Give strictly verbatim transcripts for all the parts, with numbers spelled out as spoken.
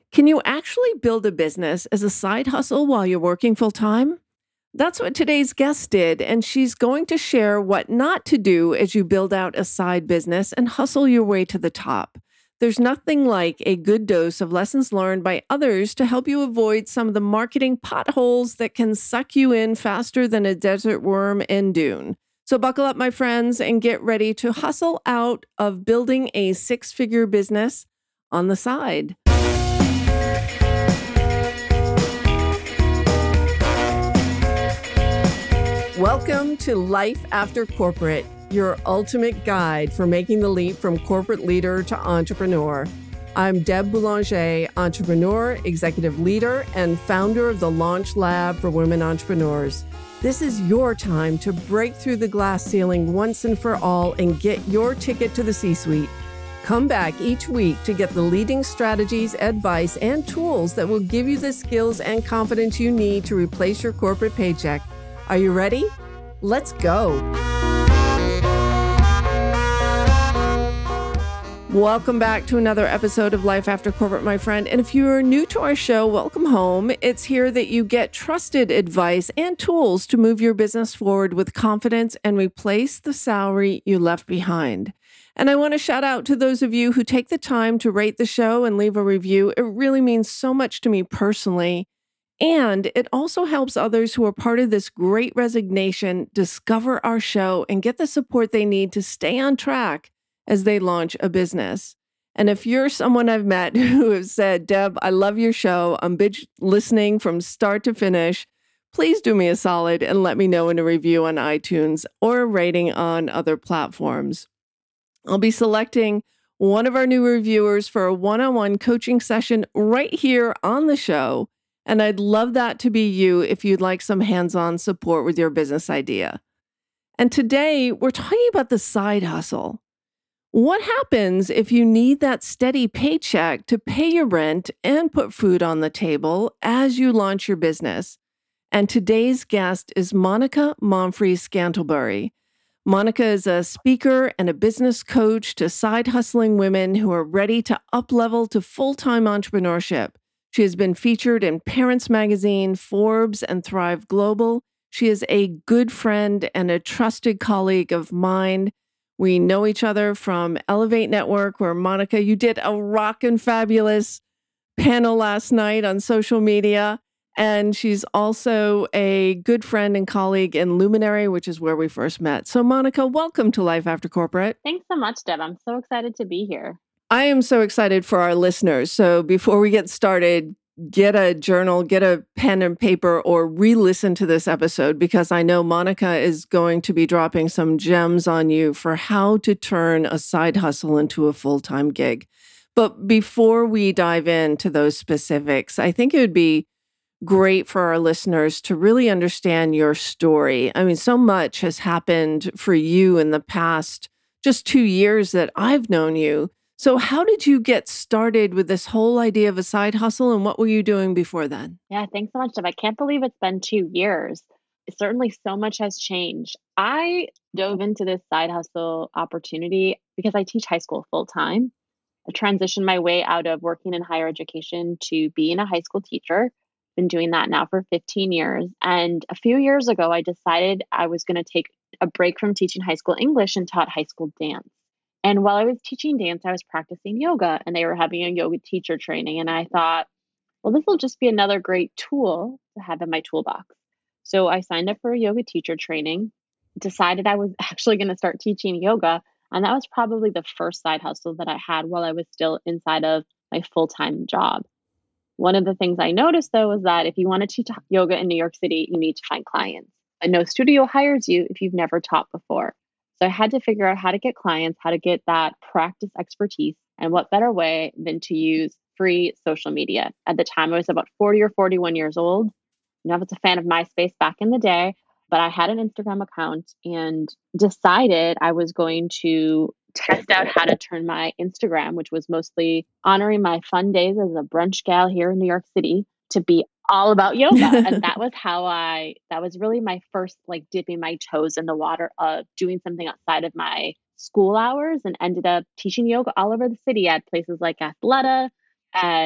Can you actually build a business as a side hustle while you're working full time? That's what today's guest did, and she's going to share what not to do as you build out a side business and hustle your way to the top. There's nothing like a good dose of lessons learned by others to help you avoid some of the marketing potholes that can suck you in faster than a desert worm in Dune. So buckle up, my friends, and get ready to hustle out of building a six-figure business on the side. Welcome to Life After Corporate, your ultimate guide for making the leap from corporate leader to entrepreneur. I'm Deb Boulanger, entrepreneur, executive leader, and founder of the Launch Lab for Women Entrepreneurs. This is your time to break through the glass ceiling once and for all and get your ticket to the C-suite. Come back each week to get the leading strategies, advice, and tools that will give you the skills and confidence you need to replace your corporate paycheck. Are you ready? Let's go. Welcome back to another episode of Life After Corporate, my friend. And if you're new to our show, welcome home. It's here that you get trusted advice and tools to move your business forward with confidence and replace the salary you left behind. And I want to shout out to those of you who take the time to rate the show and leave a review. It really means so much to me personally. And it also helps others who are part of this great resignation discover our show and get the support they need to stay on track as they launch a business. And if you're someone I've met who has said, Deb, I love your show, I'm binge listening from start to finish, please do me a solid and let me know in a review on iTunes or a rating on other platforms. I'll be selecting one of our new reviewers for a one-on-one coaching session right here on the show. And I'd love that to be you if you'd like some hands-on support with your business idea. And today, we're talking about the side hustle. What happens if you need that steady paycheck to pay your rent and put food on the table as you launch your business? And today's guest is Monica Monfries-Scantlebury. Monica is a speaker and a business coach to side hustling women who are ready to up-level to full-time entrepreneurship. She has been featured in Parents Magazine, Forbes, and Thrive Global. She is a good friend and a trusted colleague of mine. We know each other from Elevate Network, where Monica, you did a rockin' fabulous panel last night on social media. And she's also a good friend and colleague in Luminary, which is where we first met. So Monica, welcome to Life After Corporate. Thanks so much, Deb. I'm so excited to be here. I am so excited for our listeners. So before we get started, get a journal, get a pen and paper, or re-listen to this episode, because I know Monica is going to be dropping some gems on you for how to turn a side hustle into a full-time gig. But before we dive into those specifics, I think it would be great for our listeners to really understand your story. I mean, so much has happened for you in the past just two years that I've known you. So how did you get started with this whole idea of a side hustle, and what were you doing before then? Yeah, thanks so much, Deb. I can't believe it's been two years. Certainly so much has changed. I dove into this side hustle opportunity because I teach high school full time. I transitioned my way out of working in higher education to being a high school teacher. Been doing that now for fifteen years. And a few years ago, I decided I was going to take a break from teaching high school English and taught high school dance. And while I was teaching dance, I was practicing yoga, and they were having a yoga teacher training. And I thought, well, this will just be another great tool to have in my toolbox. So I signed up for a yoga teacher training, decided I was actually going to start teaching yoga. And that was probably the first side hustle that I had while I was still inside of my full-time job. One of the things I noticed, though, is that if you want to teach yoga in New York City, you need to find clients. And no studio hires you if you've never taught before. So I had to figure out how to get clients, how to get that practice expertise, and what better way than to use free social media. At the time, I was about forty or forty-one years old. You know, I was a fan of MySpace back in the day, but I had an Instagram account and decided I was going to test out how to turn my Instagram, which was mostly honoring my fun days as a brunch gal here in New York City, to be all about yoga. And that was how I, that was really my first like dipping my toes in the water of doing something outside of my school hours, and ended up teaching yoga all over the city at places like Athleta, at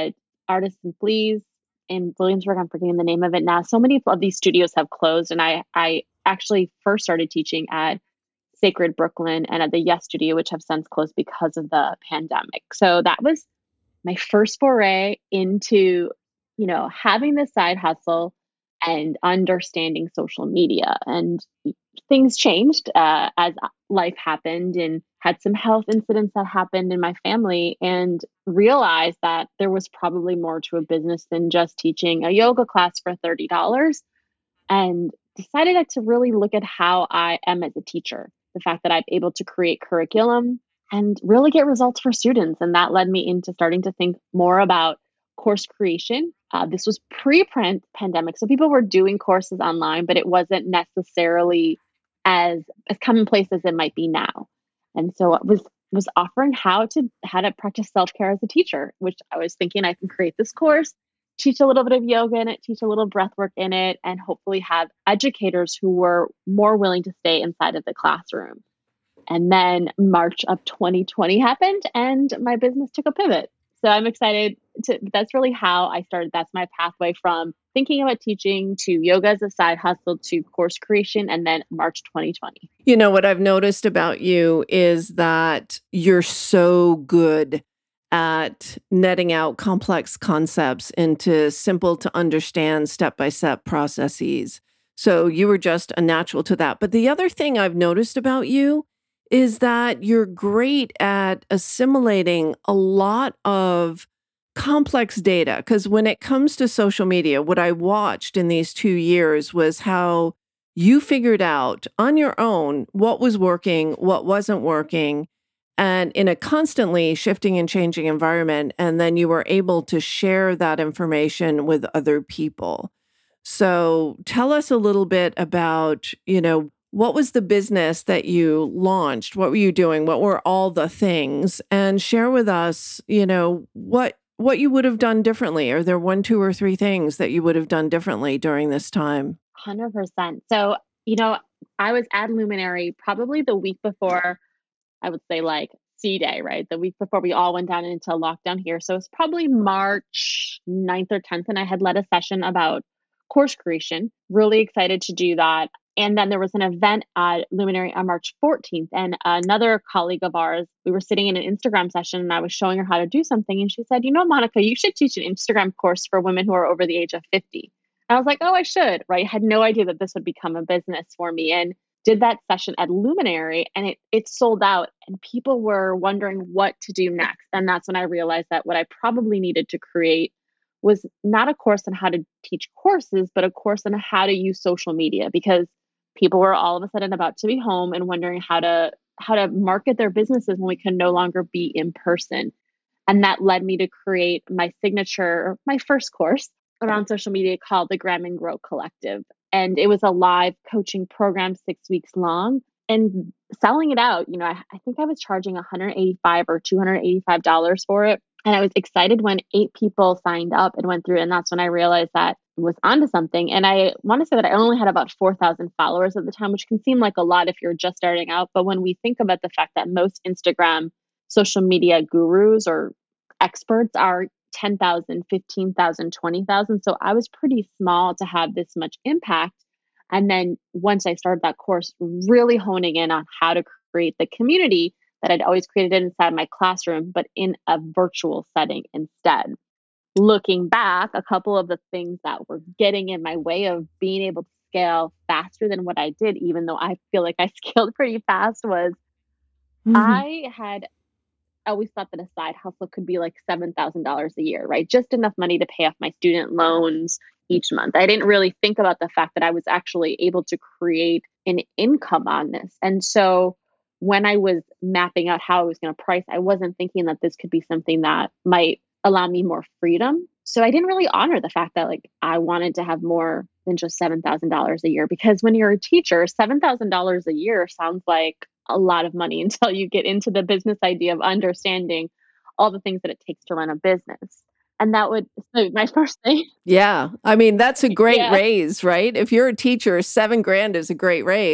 Artists and Fleas in Williamsburg. I'm forgetting the name of it now. So many of these studios have closed, and I I actually first started teaching at Sacred Brooklyn and at the Yes Studio, which have since closed because of the pandemic. So that was my first foray into, you know, having this side hustle and understanding social media. And things changed uh, as life happened, and had some health incidents that happened in my family, and realized that there was probably more to a business than just teaching a yoga class for thirty dollars, and decided to really look at how I am as a teacher. The fact that I'm able to create curriculum and really get results for students. And that led me into starting to think more about course creation. Uh, this was pre-print pandemic. So people were doing courses online, but it wasn't necessarily as, as commonplace as it might be now. And so it was was offering how to how to practice self-care as a teacher, which I was thinking I can create this course, teach a little bit of yoga in it, teach a little breath work in it, and hopefully have educators who were more willing to stay inside of the classroom. And then March of twenty twenty happened and my business took a pivot. So I'm excited to, that's really how I started. That's my pathway from thinking about teaching to yoga as a side hustle to course creation, and then March twenty twenty. You know, what I've noticed about you is that you're so good at netting out complex concepts into simple to understand step-by-step processes. So you were just a natural to that. But the other thing I've noticed about you is that you're great at assimilating a lot of complex data. Because when it comes to social media, what I watched in these two years was how you figured out on your own what was working, what wasn't working, and in a constantly shifting and changing environment. And then you were able to share that information with other people. So tell us a little bit about, you know, what was the business that you launched? What were you doing? What were all the things? And share with us, you know, what what you would have done differently. Are there one, two, or three things that you would have done differently during this time? one hundred percent. So, you know, I was at Luminary probably the week before, I would say like C Day, right? The week before we all went down into lockdown here. So it's probably March ninth or tenth. And I had led a session about course creation. Really excited to do that. And then there was an event at Luminary on March fourteenth. And another colleague of ours, we were sitting in an Instagram session and I was showing her how to do something. And she said, you know, Monica, you should teach an Instagram course for women who are over the age of fifty. And I was like, oh, I should, right? I had no idea that this would become a business for me. And did that session at Luminary, and it it sold out, and people were wondering what to do next. And that's when I realized that what I probably needed to create was not a course on how to teach courses, but a course on how to use social media, because people were all of a sudden about to be home and wondering how to how to market their businesses when we can no longer be in person. And that led me to create my signature, my first course around social media called the Graham and Grow Collective. And it was a live coaching program, six weeks long. And selling it out, you know, I, I think I was charging one hundred eighty-five dollars or two hundred eighty-five dollars for it. And I was excited when eight people signed up and went through. And that's when I realized that I was onto something. And I want to say that I only had about four thousand followers at the time, which can seem like a lot if you're just starting out. But when we think about the fact that most Instagram social media gurus or experts are ten thousand, fifteen thousand, twenty thousand. So I was pretty small to have this much impact. And then once I started that course, really honing in on how to create the community that I'd always created inside my classroom, but in a virtual setting instead. Looking back, a couple of the things that were getting in my way of being able to scale faster than what I did, even though I feel like I scaled pretty fast, was Mhm. I had always thought that a side hustle could be like seven thousand dollars a year, right? Just enough money to pay off my student loans each month. I didn't really think about the fact that I was actually able to create an income on this. And so when I was mapping out how I was going to price, I wasn't thinking that this could be something that might allow me more freedom. So I didn't really honor the fact that like I wanted to have more than just seven thousand dollars a year, because when you're a teacher, seven thousand dollars a year sounds like a lot of money until you get into the business idea of understanding all the things that it takes to run a business. And that would, so my first thing, Yeah. I mean, that's a great yeah, raise, right? If you're a teacher, seven grand is a great raise.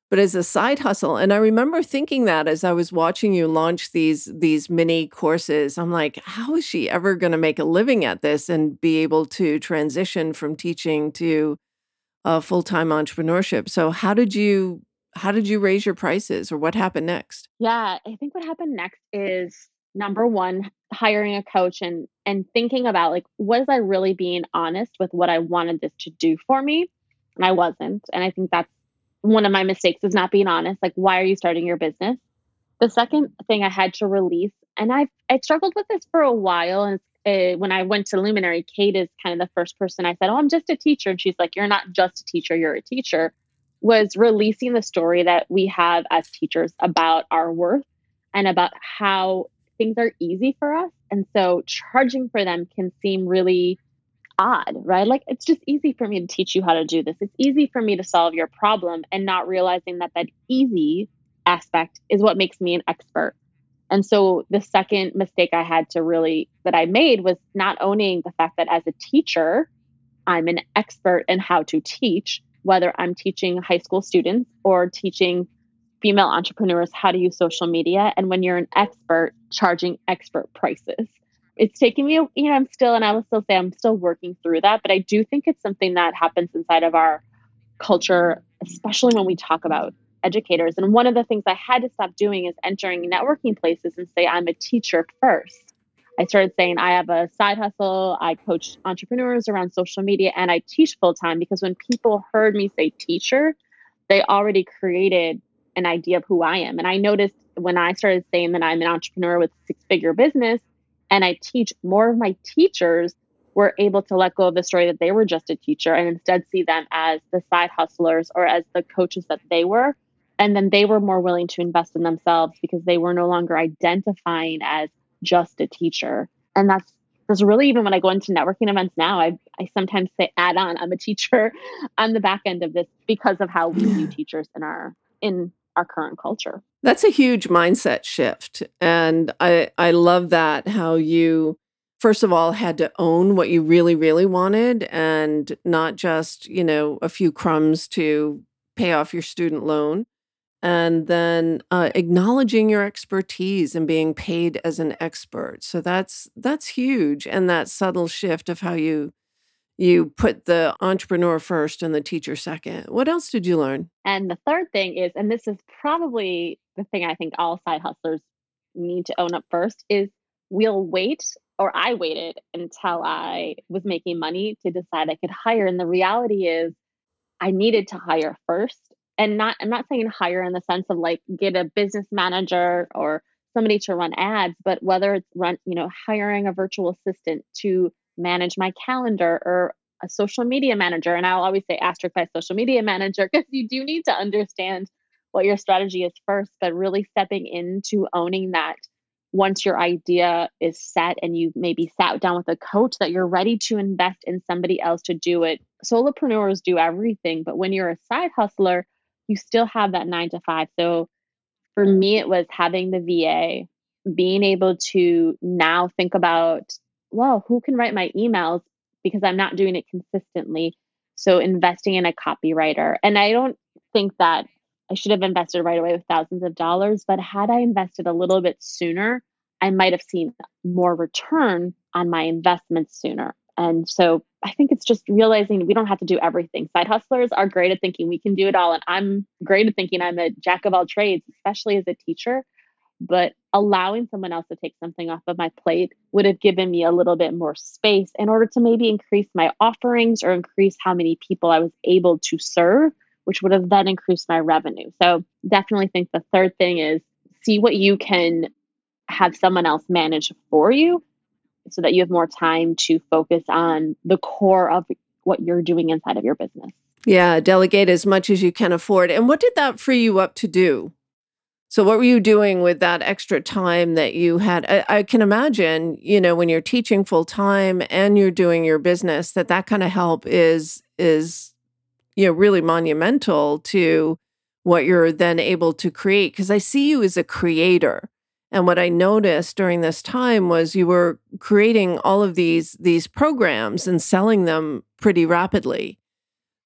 but as a side hustle. And I remember thinking that as I was watching you launch these these mini courses, I'm like, how is she ever going to make a living at this and be able to transition from teaching to uh, full-time entrepreneurship? So how did you how did you raise your prices, or what happened next? Yeah, I think what happened next is number one, hiring a coach and and thinking about like, was I really being honest with what I wanted this to do for me? And I wasn't. And I think that's one of my mistakes is not being honest. Like, why are you starting your business? The second thing I had to release, and I've I struggled with this for a while. And uh, when I went to Luminary, Kate is kind of the first person I said, "Oh, I'm just a teacher," and she's like, "You're not just a teacher, you're a teacher." Was releasing the story that we have as teachers about our worth and about how things are easy for us, and so charging for them can seem really odd, right? Like, it's just easy for me to teach you how to do this. It's easy for me to solve your problem, and not realizing that that easy aspect is what makes me an expert. And so the second mistake I had to really that I made was not owning the fact that as a teacher, I'm an expert in how to teach, whether I'm teaching high school students or teaching female entrepreneurs how to use social media. And when you're an expert, charging expert prices. It's taking me, you know, I'm still, and I will still say I'm still working through that, but I do think it's something that happens inside of our culture, especially when we talk about educators. And one of the things I had to stop doing is entering networking places and say, I'm a teacher first. I started saying, I have a side hustle. I coach entrepreneurs around social media and I teach full time, because when people heard me say teacher, they already created an idea of who I am. And I noticed when I started saying that I'm an entrepreneur with six figure business and I teach, more of my teachers were able to let go of the story that they were just a teacher and instead see them as the side hustlers or as the coaches that they were. And then they were more willing to invest in themselves because they were no longer identifying as just a teacher. And that's that's really, even when I go into networking events now, I I sometimes say add on, I'm a teacher on the back end of this because of how we view teachers in our in our current culture. That's a huge mindset shift. And I I love that how you first of all had to own what you really really wanted, and not just, you know, a few crumbs to pay off your student loan, and then uh, acknowledging your expertise and being paid as an expert. So that's that's huge, and that subtle shift of how you you put the entrepreneur first and the teacher second. What else did you learn? And the third thing is, and this is probably the thing I think all side hustlers need to own up first, is we'll wait, or I waited until I was making money to decide I could hire. And the reality is I needed to hire first. And not I'm not saying hire in the sense of like get a business manager or somebody to run ads, but whether it's run, you know, hiring a virtual assistant to manage my calendar, or a social media manager. And I'll always say asterisk by social media manager, because you do need to understand what your strategy is first, but really stepping into owning that once your idea is set and you maybe sat down with a coach, that you're ready to invest in somebody else to do it. Solopreneurs do everything, but when you're a side hustler, you still have that nine to five. So for me, it was having the V A, being able to now think about, well, who can write my emails because I'm not doing it consistently. So investing in a copywriter. And I don't think that I should have invested right away with thousands of dollars, but had I invested a little bit sooner, I might have seen more return on my investments sooner. And so I think it's just realizing we don't have to do everything. Side hustlers are great at thinking we can do it all. And I'm great at thinking I'm a jack of all trades, especially as a teacher. But allowing someone else to take something off of my plate would have given me a little bit more space in order to maybe increase my offerings or increase how many people I was able to serve, which would have then increased my revenue. So definitely think the third thing is see what you can have someone else manage for you so that you have more time to focus on the core of what you're doing inside of your business. Yeah, delegate as much as you can afford. And what did that free you up to do? So what were you doing with that extra time that you had? I, I can imagine, you know, when you're teaching full time and you're doing your business, that that kind of help is is you know really monumental to what you're then able to create. Because I see you as a creator, and what I noticed during this time was you were creating all of these these programs and selling them pretty rapidly.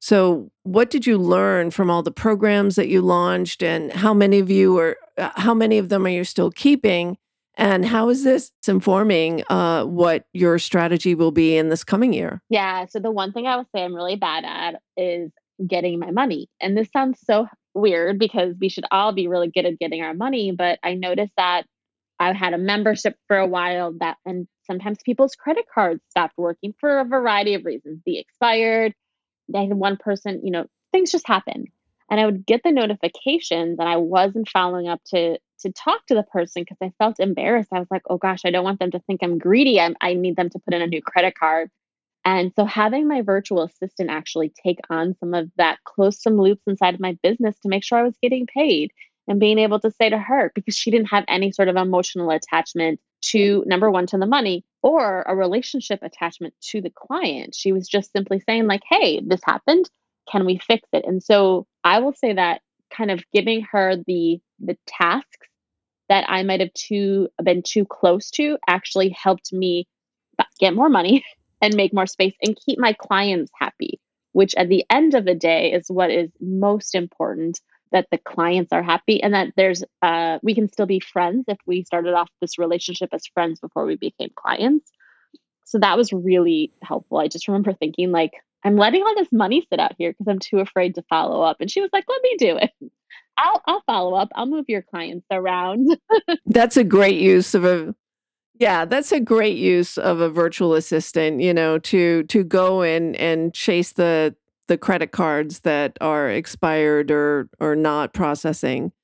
So, what did you learn from all the programs that you launched, and how many of you are uh, how many of them are you still keeping? And how is this informing uh, what your strategy will be in this coming year? Yeah. So the one thing I would say I'm really bad at is getting my money. And this sounds so weird because we should all be really good at getting our money. But I noticed that I've had a membership for a while that, and sometimes people's credit cards stopped working for a variety of reasons. They expired. They had one person, you know, things just happen. And I would get the notifications and I wasn't following up to to talk to the person because I felt embarrassed. I was like, oh gosh, I don't want them to think I'm greedy. I, I need them to put in a new credit card. And so having my virtual assistant actually take on some of that, close some loops inside of my business to make sure I was getting paid and being able to say to her, because she didn't have any sort of emotional attachment to number one, to the money or a relationship attachment to the client. She was just simply saying, like, hey, this happened. Can we fix it? And so I will say that kind of giving her the the tasks that I might have too been too close to actually helped me get more money and make more space and keep my clients happy, which at the end of the day is what is most important, that the clients are happy and that there's uh we can still be friends if we started off this relationship as friends before we became clients. So that was really helpful. I just remember thinking like, I'm letting all this money sit out here because I'm too afraid to follow up. And she was like, let me do it. I'll I'll follow up. I'll move your clients around. That's a great use of a Yeah, that's a great use of a virtual assistant, you know, to to go in and chase the the credit cards that are expired or or not processing.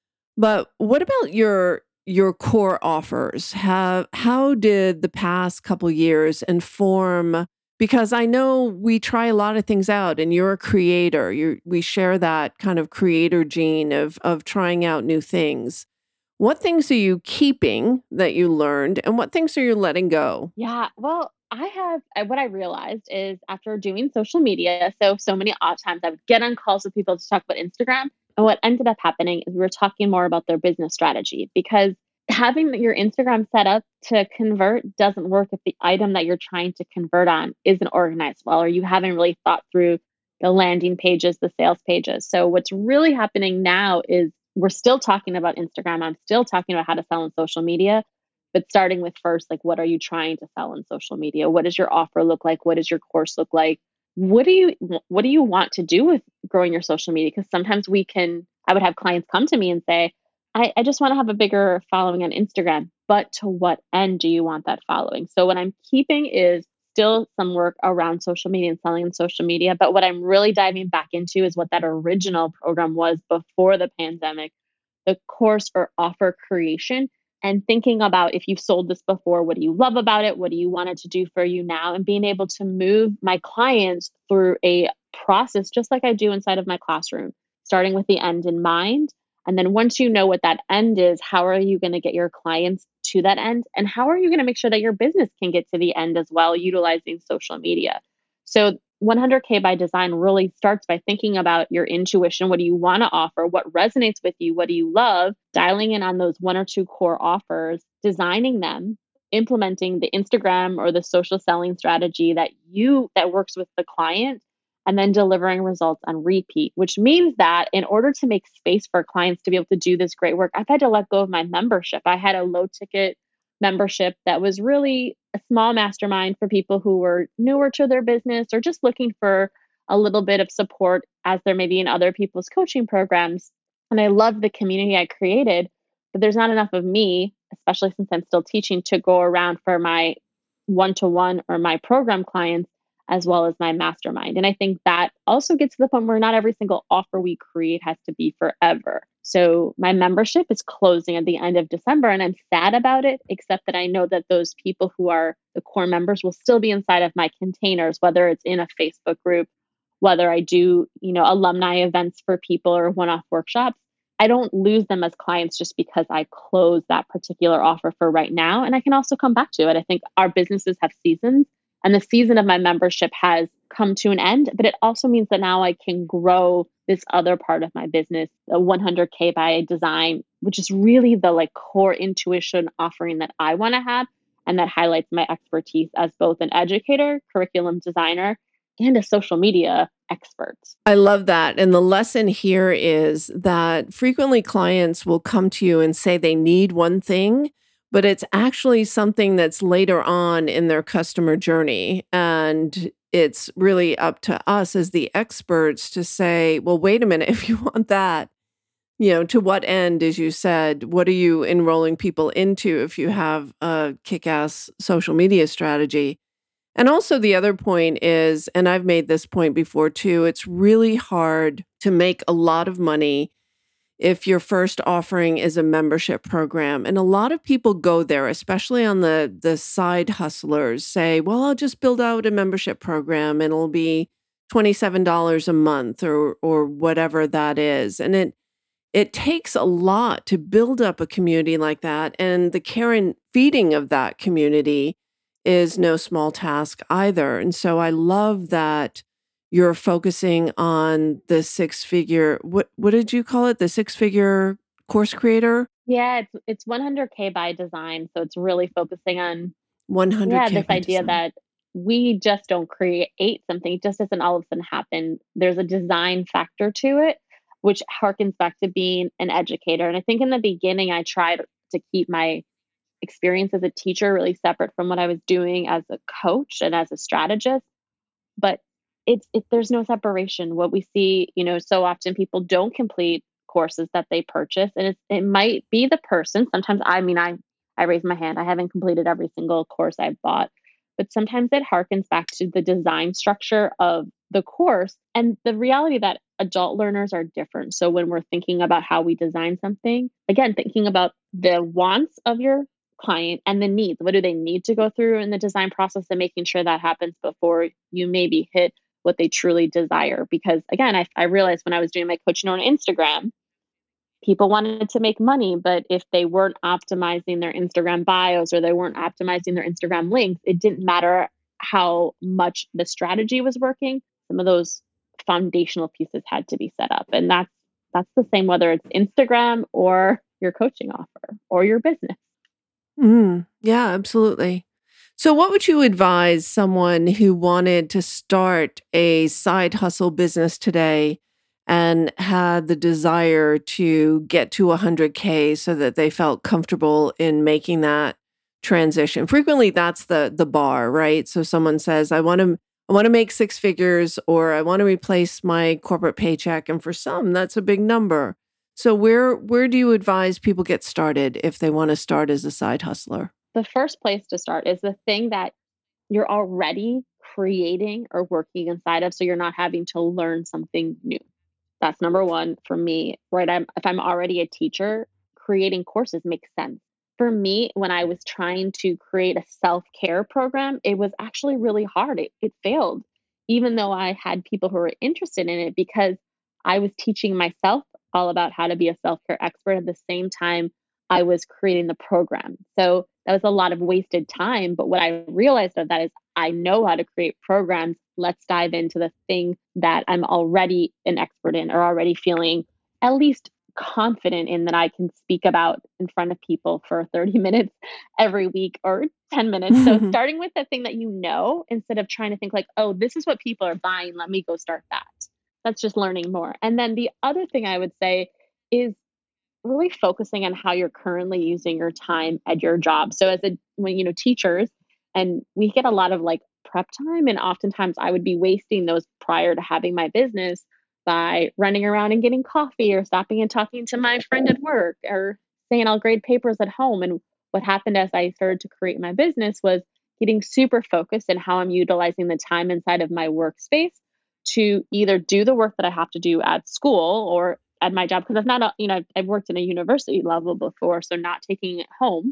But what about your your core offers? How how did the past couple years inform, because I know we try a lot of things out and you're a creator. You we share that kind of creator gene of of trying out new things. What things are you keeping that you learned, and what things are you letting go? Yeah, well, I have uh, what I realized is after doing social media, so so many odd times I would get on calls with people to talk about Instagram, and what ended up happening is we were talking more about their business strategy because having your Instagram set up to convert doesn't work if the item that you're trying to convert on isn't organized well or you haven't really thought through the landing pages, the sales pages. So what's really happening now is we're still talking about Instagram. I'm still talking about how to sell on social media, but starting with first, like, what are you trying to sell on social media? What does your offer look like? What does your course look like? What do you what do you want to do with growing your social media? Because sometimes we can, I would have clients come to me and say, I, I just want to have a bigger following on Instagram, but to what end do you want that following? So what I'm keeping is still some work around social media and selling on social media. But what I'm really diving back into is what that original program was before the pandemic, the course or offer creation, and thinking about, if you've sold this before, what do you love about it? What do you want it to do for you now? And being able to move my clients through a process just like I do inside of my classroom, starting with the end in mind. And then once you know what that end is, how are you going to get your clients to that end? And how are you going to make sure that your business can get to the end as well, utilizing social media? So one hundred K by design really starts by thinking about your intuition. What do you want to offer? What resonates with you? What do you love? Dialing in on those one or two core offers, designing them, implementing the Instagram or the social selling strategy that you that works with the client, and then delivering results on repeat, which means that in order to make space for clients to be able to do this great work, I've had to let go of my membership. I had a low ticket membership that was really a small mastermind for people who were newer to their business or just looking for a little bit of support as there may be in other people's coaching programs. And I love the community I created, but there's not enough of me, especially since I'm still teaching, to go around for my one to one or my program clients as well as my mastermind. And I think that also gets to the point where not every single offer we create has to be forever. So my membership is closing at the end of December and I'm sad about it, except that I know that those people who are the core members will still be inside of my containers, whether it's in a Facebook group, whether I do, you know, alumni events for people or one-off workshops. I don't lose them as clients just because I close that particular offer for right now. And I can also come back to it. I think our businesses have seasons and the season of my membership has come to an end, but it also means that now I can grow this other part of my business, the one hundred K by design, which is really the like core intuition offering that I want to have. And that highlights my expertise as both an educator, curriculum designer, and a social media expert. I love that. And the lesson here is that frequently clients will come to you and say they need one thing, but it's actually something that's later on in their customer journey. And it's really up to us as the experts to say, well, wait a minute, if you want that, you know, to what end, as you said, what are you enrolling people into if you have a kick ass social media strategy? And also, the other point is, and I've made this point before too, it's really hard to make a lot of money if your first offering is a membership program. And a lot of people go there, especially on the, the side hustlers, say, well, I'll just build out a membership program and it'll be twenty-seven dollars a month or or whatever that is. And it it takes a lot to build up a community like that. And the care and feeding of that community is no small task either. And so I love that you're focusing on the six figure, what what did you call it? The six figure course creator? Yeah, it's it's one hundred K by design. So it's really focusing on, yeah, one hundred K this by idea design. that we just don't create something. It just doesn't all of a sudden happen. There's a design factor to it, which harkens back to being an educator. And I think in the beginning, I tried to keep my experience as a teacher really separate from what I was doing as a coach and as a strategist. But it's it, there's no separation. What we see, you know, so often people don't complete courses that they purchase, and it's, it might be the person. Sometimes, I mean, I I raise my hand. I haven't completed every single course I've bought, but sometimes it harkens back to the design structure of the course and the reality that adult learners are different. So when we're thinking about how we design something, again, thinking about the wants of your client and the needs. What do they need to go through in the design process, and making sure that happens before you maybe hit what they truly desire. Because again, I, I realized when I was doing my coaching on Instagram, people wanted to make money, but if they weren't optimizing their Instagram bios or they weren't optimizing their Instagram links, it didn't matter how much the strategy was working. Some of those foundational pieces had to be set up. And that's that's the same whether it's Instagram or your coaching offer or your business. Mm, yeah, absolutely. So, what would you advise someone who wanted to start a side hustle business today and had the desire to get to one hundred K so that they felt comfortable in making that transition? Frequently, that's the the bar, right? So, someone says, "I want to." I want to make six figures or I want to replace my corporate paycheck. And for some, that's a big number. So where where do you advise people get started if they want to start as a side hustler? The first place to start is the thing that you're already creating or working inside of, so you're not having to learn something new. That's number one for me, right? I'm if I'm already a teacher, creating courses makes sense. For me, when I was trying to create a self-care program, it was actually really hard. It it failed, even though I had people who were interested in it because I was teaching myself all about how to be a self-care expert at the same time I was creating the program. So that was a lot of wasted time. But what I realized of that is I know how to create programs. Let's dive into the thing that I'm already an expert in or already feeling at least confident in that I can speak about in front of people for thirty minutes every week or ten minutes. So starting with the thing that you know instead of trying to think like, oh, this is what people are buying. Let me go start that. That's just learning more. And then the other thing I would say is really focusing on how you're currently using your time at your job. So as a when you know teachers and we get a lot of like prep time and oftentimes I would be wasting those prior to having my business by running around and getting coffee or stopping and talking to my friend at work or saying I'll grade papers at home. And what happened as I started to create my business was getting super focused in how I'm utilizing the time inside of my workspace to either do the work that I have to do at school or at my job because I've not, uh, you know, I've worked in a university level before, so not taking it home.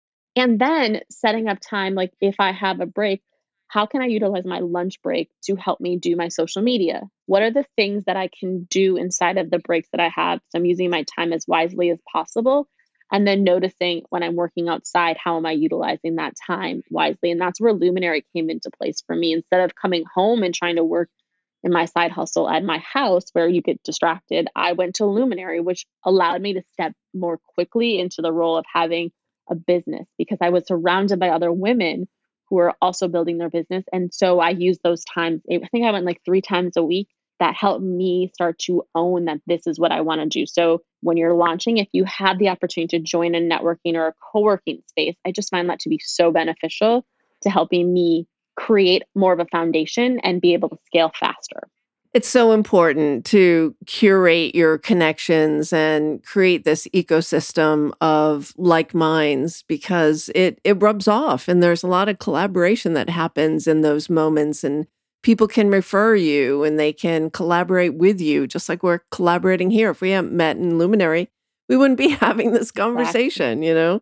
And then setting up time, like if I have a break, how can I utilize my lunch break to help me do my social media? What are the things that I can do inside of the breaks that I have? So I'm using my time as wisely as possible. And then noticing when I'm working outside, how am I utilizing that time wisely? And that's where Luminary came into place for me. Instead of coming home and trying to work in my side hustle at my house where you get distracted, I went to Luminary, which allowed me to step more quickly into the role of having a business because I was surrounded by other women who are also building their business. And so I use those times. I think I went like three times a week. That helped me start to own that this is what I want to do. So when you're launching, if you have the opportunity to join a networking or a co-working space, I just find that to be so beneficial to helping me create more of a foundation and be able to scale faster. It's so important to curate your connections and create this ecosystem of like minds because it it rubs off and there's a lot of collaboration that happens in those moments and people can refer you and they can collaborate with you just like we're collaborating here. If we hadn't met in Luminary, we wouldn't be having this conversation, you know?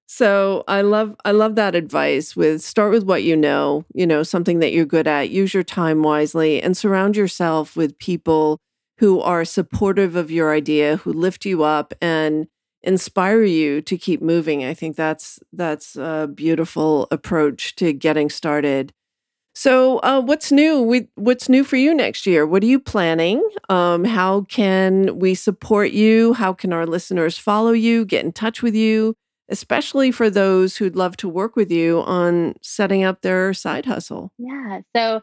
So I love I love that advice with start with what you know, you know, something that you're good at, use your time wisely and surround yourself with people who are supportive of your idea, who lift you up and inspire you to keep moving. I think that's that's a beautiful approach to getting started. So, uh, what's new? We, what's new for you next year? What are you planning? Um, how can we support you? How can our listeners follow you, get in touch with you? Especially for those who'd love to work with you on setting up their side hustle. Yeah. So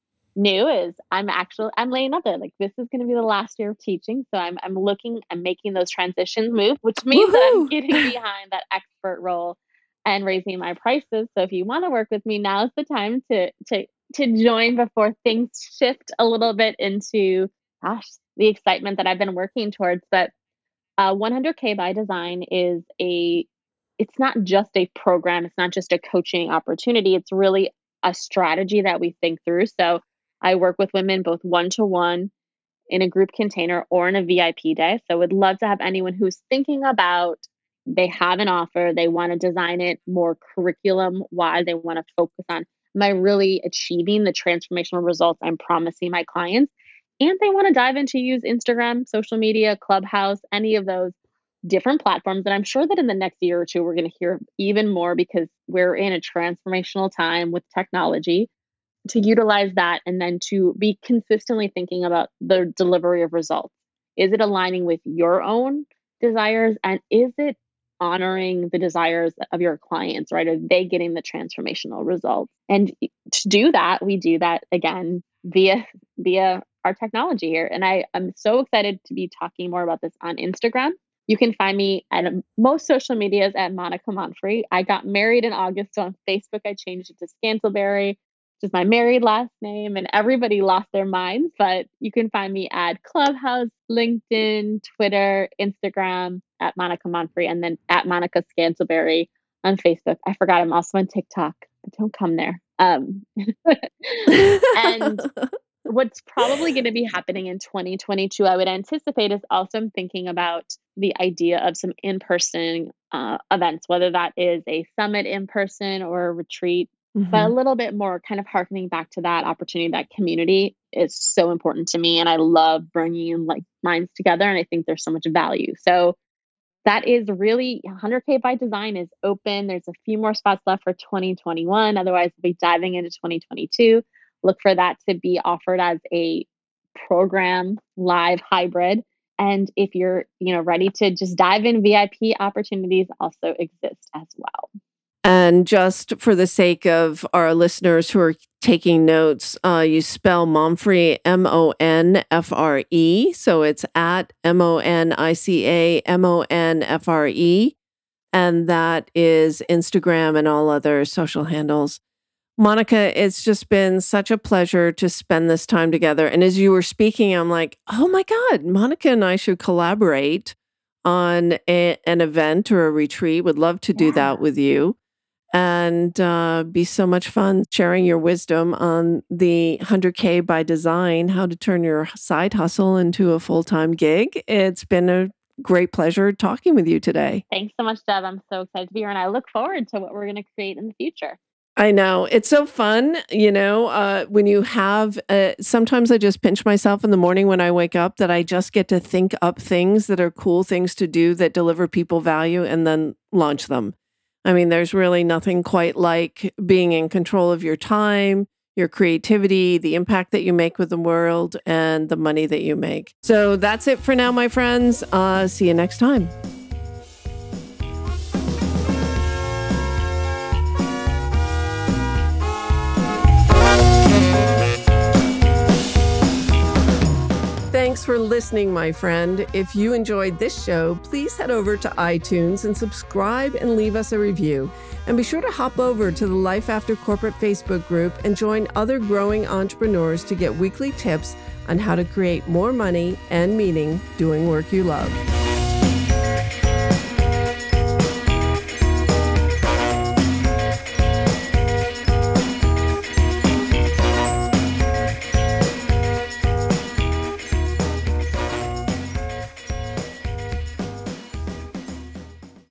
new is I'm actually I'm laying up there. Like this is going to be the last year of teaching, so I'm I'm looking I'm making those transitions move, which means that I'm Woohoo! getting behind that expert role and raising my prices. So if you want to work with me, now's the time to to to join before things shift a little bit into gosh the excitement that I've been working towards. But uh, one hundred K by Design is a it's not just a program, it's not just a coaching opportunity, it's really a strategy that we think through. So I work with women both one to one in a group container or in a V I P day. So would love to have anyone who's thinking about they have an offer, they want to design it more curriculum wise, they want to focus on am I really achieving the transformational results I'm promising my clients? And they want to dive into use Instagram, social media, Clubhouse, any of those different platforms. And I'm sure that in the next year or two, we're going to hear even more because we're in a transformational time with technology to utilize that and then to be consistently thinking about the delivery of results. Is it aligning with your own desires? And is it honoring the desires of your clients, right? Are they getting the transformational results? And to do that, we do that again via via our technology here. And I am so excited to be talking more about this on Instagram. You can find me at most social medias at Monica Monfrey. I got married in August, so on Facebook I changed it to Scantleberry, which is my married last name, and everybody lost their minds. But you can find me at Clubhouse, LinkedIn, Twitter, Instagram at Monica Monfrey, and then at Monica Scantleberry on Facebook. I forgot I'm also on TikTok, but don't come there. Um, and what's probably going to be happening in twenty twenty-two, I would anticipate, is also I'm thinking about the idea of some in-person uh, events, whether that is a summit in person or a retreat, mm-hmm. but a little bit more kind of harkening back to that opportunity, that community is so important to me. And I love bringing like minds together. And I think there's so much value. So that is really one hundred K by Design is open. There's a few more spots left for twenty twenty-one. Otherwise, we'll be diving into twenty twenty-two. Look for that to be offered as a program live hybrid. And if you're, you know, ready to just dive in, V I P opportunities also exist as well. And just for the sake of our listeners who are taking notes, uh, you spell Monfrey, M O N F R E. So it's at M O N I C A M O N F R E. And that is Instagram and all other social handles. Monica, it's just been such a pleasure to spend this time together. And as you were speaking, I'm like, oh my God, Monica and I should collaborate on a, an event or a retreat. Would love to do yeah. that with you. And uh, be so much fun sharing your wisdom on the one hundred K by Design, how to turn your side hustle into a full-time gig. It's been a great pleasure talking with you today. Thanks so much, Deb. I'm so excited to be here, and I look forward to what we're going to create in the future. I know. It's so fun, you know, uh, when you have, uh, sometimes I just pinch myself in the morning when I wake up that I just get to think up things that are cool things to do that deliver people value and then launch them. I mean, there's really nothing quite like being in control of your time, your creativity, the impact that you make with the world, and the money that you make. So that's it for now, my friends. Uh, see you next time. Thanks for listening, my friend. If you enjoyed this show, please head over to iTunes and subscribe and leave us a review. And be sure to hop over to the Life After Corporate Facebook group and join other growing entrepreneurs to get weekly tips on how to create more money and meaning doing work you love.